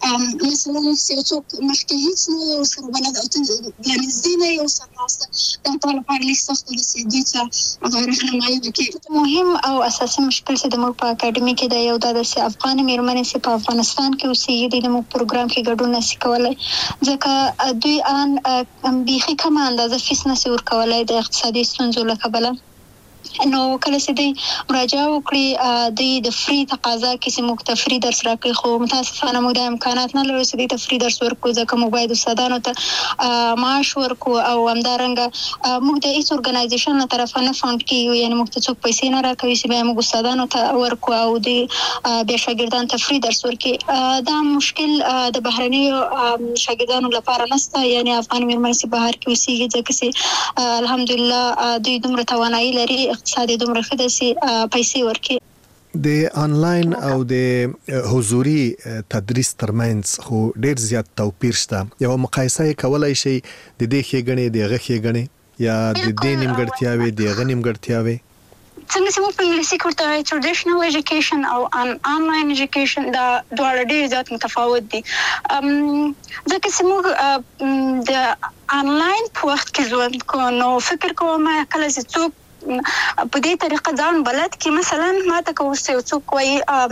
مثلا څوک مخکې هیڅ نو سره بلد او یعنی زینه یو سره واسطه دا ټول لپاره لیک سخت دي چې د راهنمایي وکړي مهم او اساسي مشکل چې د موږ په اکیډمي کې د یو د افغان میرمنې چې په افغانستان کې اوسېږي د موږ پروګرام کې ګډون نشي کولای ځکه دوی ان بيخي کم اندازه فیس نشي ورکولای د اقتصادي ستونزو له کبله نو کله چې دی مراجعه وکړي د فری تقاضا کې چې موږ ته فری درس راکړي خو متاسفانه موږ د امکانات نه لرو چې د فری درس ورکړو ځکه موږ باید استادانو ته معاش ورکړو او همدارنګه موږ د هیڅ ارګنایزیشن له طرفه نه فاند کیږو یعنی موږ ته څوک پیسې نه راکوي چې به موږ استادانو ته ورکړو او د بیا شاګردان ته فری درس ورکړي دا مشکل د بهرنیو شاګردانو لپاره نشته یعنی افغان میرمنې چې بهر کې اوسېږي ځکه چې الحمدلله دوی دومره توانایي لري اقتصادي دومره ښه ده چې پیسې ورکړي د آنلاین او د حضوري تدریس ترمنځ خو ډیر زیات توپیر شته یو مقایسه کولای شي د دې ښېګڼې د هغه ښېګڼې یا د دې نیمګړتیاوې د هغه نیمګړتیاوې څنګه چې موږ په انګلیسي کې ورته ټریډیشنل ایجوکیشن او آنلاین ایجوکیشن دا دواړه ډېر زیات متفاوت دي ځکه چې موږ د آنلاین په وخت کې ژوند کوو نو فکر کوم کله چې څوک په دې طریقه ځان بلد کې مثلا ما ته کوڅه څوک وایي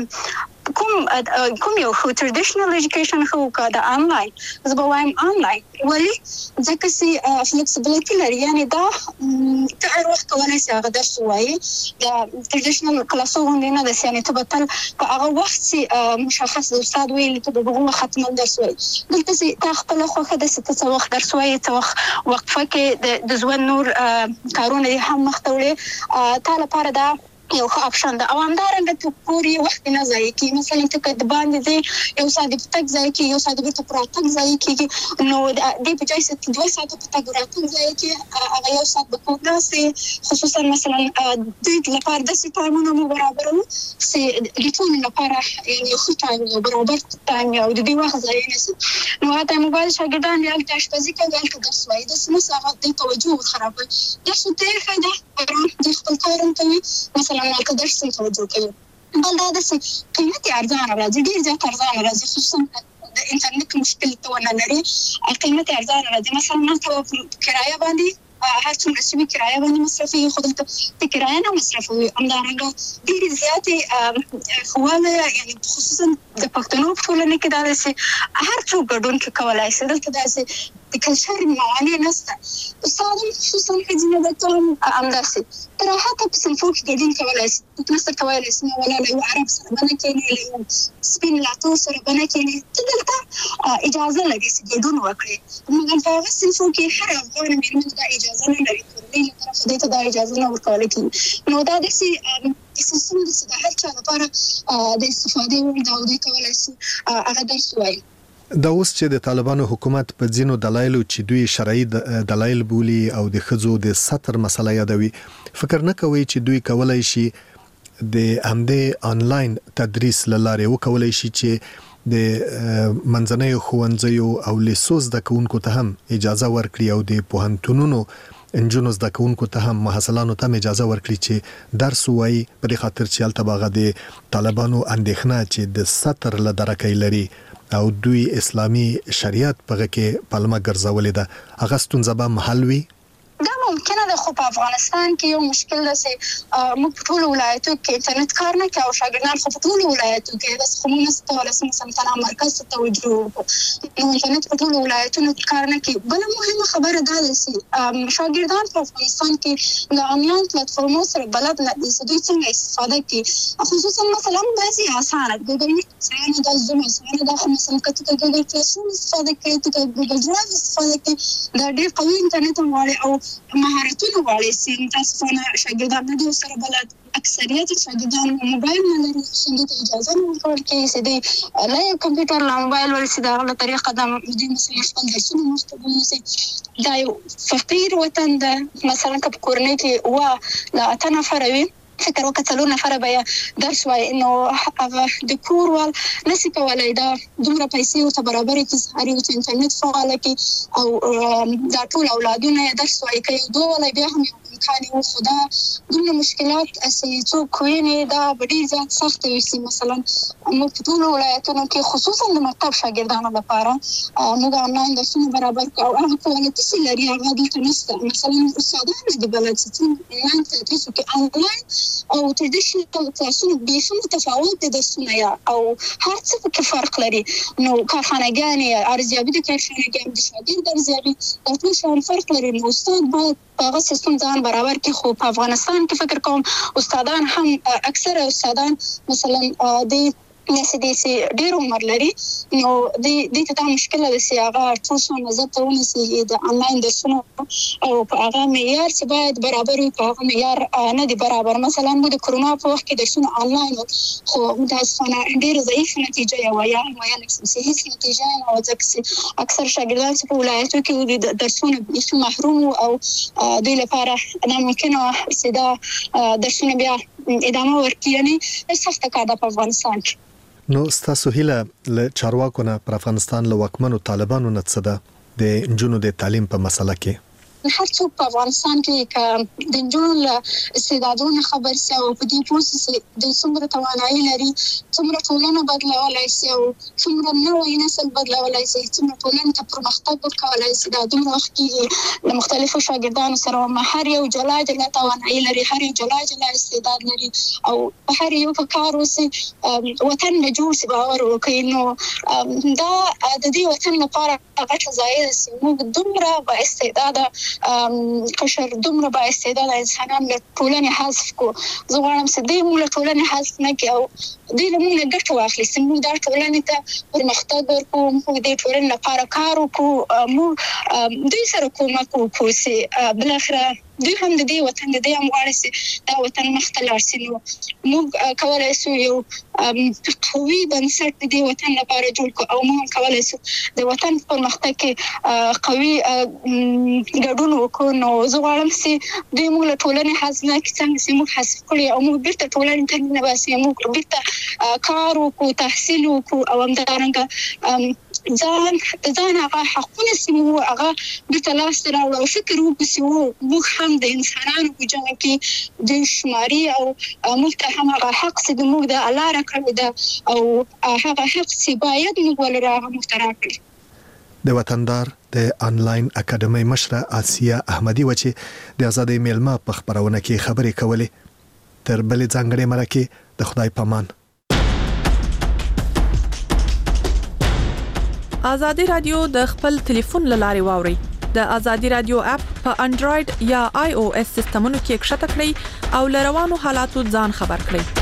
کوم یو خو ټریډیشنل ایجوکیشن خو کا د آنلاین زه به وایم آنلاین ولی ځکه چې فلیکسیبিলিټی لري یعنی دا ته هر وخت کولای شي هغه درس وایي د ټریډیشنل کلاسونه نه د یعنی ته به تل په هغه وخت چې مشخص استاد ویل ته به هغه ختم درس وایي دلته چې تا خپل خوخه د څه وخت درس وایي څه وقفه کې د ژوند نور کارونه هم مختوړي تا لپاره دا یو ښه اپشن ده او همدارنګه ته پوری وخت نه ځای کی مثلا ته د باندې دی یو ساعت په تک ځای کی یو ساعت په پراتک ځای کی نو د دې په ځای چې 2 ساعت په تک راتک ځای کی هغه یو ساعت په کوټه خصوصا مثلا د لپاره د سیټامونو برابرو چې د ټول لپاره یو ښه ټایم یو برابر ټایم او د دې وخت ځای نه نو هغه موبایل شاګردان یو تشپزي کوي چې درس وایي د سمس هغه د توجه خرابوي درس ته فائدہ د خپل کارم کوي مثلا که درس توجه کوي بل دا د قیمت ارزانه راځي ډیر زیات ارزانه راځي خصوصا د انټرنیټ مشکل ته ونه لري قیمت ارزانه راځي مثلا ما ته کرایه باندې هر څومره چې کرایه باندې مصرفي خو د کرایه نه مصرفوي همدارنګه ډیر زیات خواله یعنی خصوصا د پښتنو په ټولنه کې دا چې هر څوک ګډون کولای شي دلته دا چې د کلچر معانی نشته استاد خصوصا خځینه د ټول امداسي تر هغه په صنفو کې ګډون کولای شي تاسو کولای شئ ولا له عرب سره باندې کې له سپین لاتو سره باندې کې دلته اجازه لري چې ګډون وکړي موږ په هغه صنفو کې هر افغان میرمن ته اجازه نه لري دې طرف دې ته اجازه نه ورکول کېږي نو دا د سیستم د هر چا لپاره د استفادې وړ دا د کولای شي هغه درس وایي دا اوس چې د طالبانو حکومت په ځینو دلایلو چې دوی شرعي دلایل بولي او د ښځو د سطر مسله یادوي فکر نه کوي چې دوی کولای شي د همدې آنلاین تدریس لاره وکولای شي چې د منځنیو ښوونځیو او لیسوس د کوونکو ته هم اجازه ورکړي او د پوهنتونونو انجونو زده کوونکو ته هم محصلانو ته اجازه ورکړي چې درس وایي په خاطر چې البته باغه د طالبانو اندېښنه چې د سطر له درکې لري او دوی اسلامي شریعت په کې پلمه ګرځولې ده هغه ستونزه به محل وي دا ممکنه ده خو په افغانستان کې یو مشکل ده چې موږ په ټولو ولایتو کې انټرنیټ کار نه کوي او شاګردان خو په ټولو ولایتو کې د خمونه ستوله مثلا مرکز ته توجه وکړو نو انټرنیټ په ټولو ولایتونو کې کار نه کوي. بل مهمه خبره دا ده چې شاګردان په افغانستان کې د انلاین پلیټفارمونو سره بلد نه دي چې دوی څنګه استفاده کوي، خصوصا مثلا بعضي اسانه ګوګل میټ څنګه د زوم څنګه د مثلا کته د ګوګل کلاس استفاده کوي ته ګوګل ډرایو استفاده کوي دا ډېر قوي انټرنیټ غواړي او مهارتونه غواړي چې تاسو نه شاګردان نه دي سره بلد. اکثریت شاګردان موبایل نه لري چې د اجازه نه ورکول کېږي چې د لا کمپیوټر لا موبایل ورسې د غلط طریقه د مثلا خپل درسونه مخته ونیسي. دا یو فقیر وطن ده مثلا که په کورنۍ کې وا لا اته نفره وي فکر وکړه 4 نفره به درس وایي نو هغه د کور وال نشي کولای دا دومره پیسې ورته برابرې کړي هر یو چې انټرنیټ فعاله کړي او دا ټول اولادونه درس وایي کوي دوه ولا بیا هم امکان یو خدا دومره مشکلات چې څوک ویني دا ډېر زیات سخت وي. مثلا موږ په ټولو ولایتونو کې خصوصا د مکتب شاګردانو لپاره موږ انلاین درسونه برابر کړو او هغه کوالټي چې لري هغه دلته نشته. مثلا استادان د بلد چې انلاین تدریس کوي انلاین او ټریډیشنل کلاسونه بیخي متفاوت دي درسونه یا او هر څه کې فرق لري. نو کارخانه‌ګانې ارزیابي د کارخانه‌ګانې د شاګرد ارزیابي دا ټول شان فرق لري. نو استاد باید هغه سیستم ځان برابر کړي. خو په افغانستان کې فکر کوم استادان هم اکثره استادان مثلا د نسديسي ډېر عمر لري نو د دې ته مشکل ده چې هغه ټول څه نظر ته ونیسي د انلاین درسونو او په هغه معیار چې باید برابر وي په هغه معیار نه دي برابر. مثلا موږ د کرونا په وخت کې درسونه انلاین خو متاسفانه ډېر ضعیف نتیجه یې وایي نکسي هیڅ نتیجه نه و ځکه اکثر شاګردان چې په ولایتو کې د درسونو بیخي محروم او دوی لپاره ناممکن و چې دا درسونه بیا ادامه ورکړي. یعنې سخته کار ده په افغانستان کې. نو ستاسو هیله له چارواکو نه پر افغانستان له واکمنو طالبانو نه څه ده د نجونو د تعلیم په مسله کې؟ هر څوک په افغانستان کې ک د نجونو استعدادونو خبر سي او په دې پوسټ د څومره توانایي لري څومره ټولنه بدلولای شي او څومره نوې نسل بدلولای شي څومره ټولنه ته پرمختګ وکولای شي. دا دومره وخت کې د مختلفو شاګردانو سره هر یو جلا توانایي لري هر یو جلا استعداد لري او هر یو په کار وسي وطن نه جوړ سي باور وکړي. نو دا د دې وطن لپاره غټه ځای ده. موږ دومره با استعداد قشر دومره با استعداد انسانان له ټولنې حذف کو. زه غواړم چې دې موږ له ټولنې حذف نه کړو او دې له موږ ګټه واخلي چې موږ دا ټولنې ته پرمختګ ورکړو موږ دې ټولنې لپاره کار وکړو موږ دوی سره کومک وکړو چې بالاخره دوی هم د دې وطن د دې هم غواړي چې دا وطن مخته لاړ شي. نو موږ کولای شو یو قوي بنسټ د دې وطن لپاره جوړ کړو او موږ کولای شو د وطن په پرمختګ کې قوي ګډون وکړو. نو زه غواړم چې دوی موږ له ټولنې حذف نه کړي څنګه چې موږ حذف کړي او موږ بیرته ټولنې ته نه باسي موږ بیرته کار وکړو تحصیل وکړو او همدارنګه ځان هغه حقونه سمو هغه بیرته لاس راوړو او فکر وکړو موږ هم د انسانانو په جمع کې د شماري او موږ ته هم هغه حق چې موږ د الله راکړی ده او هغه حق چې باید موږ ولرو هغه موږ ته راکړي. د وطندار د انلاین اکیډمي مشره آسیا احمدي و چې د آزادۍ میلمه په خبرونه کې خبرې کولې. تر بلې ځانګړې مرکه د خدای پامان. آزادی رادیو د خپل ټلیفون لاري واوري. د آزادی رادیو اپ په انډراید یا آی او اس سیستمونو کې ښکته کړئ او لروانو حالاتو ځان خبر کړئ.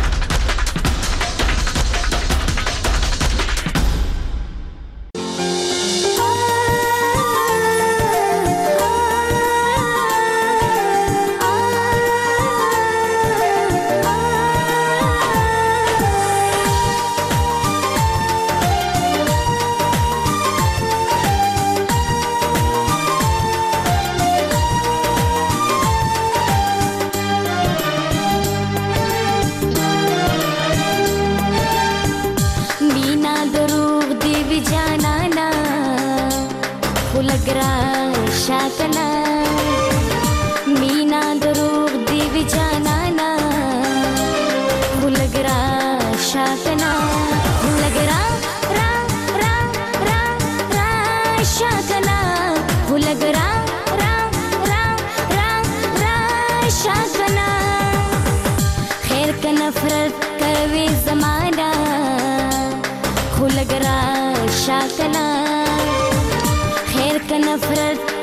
جګړه شاکلا خیر کا نفرت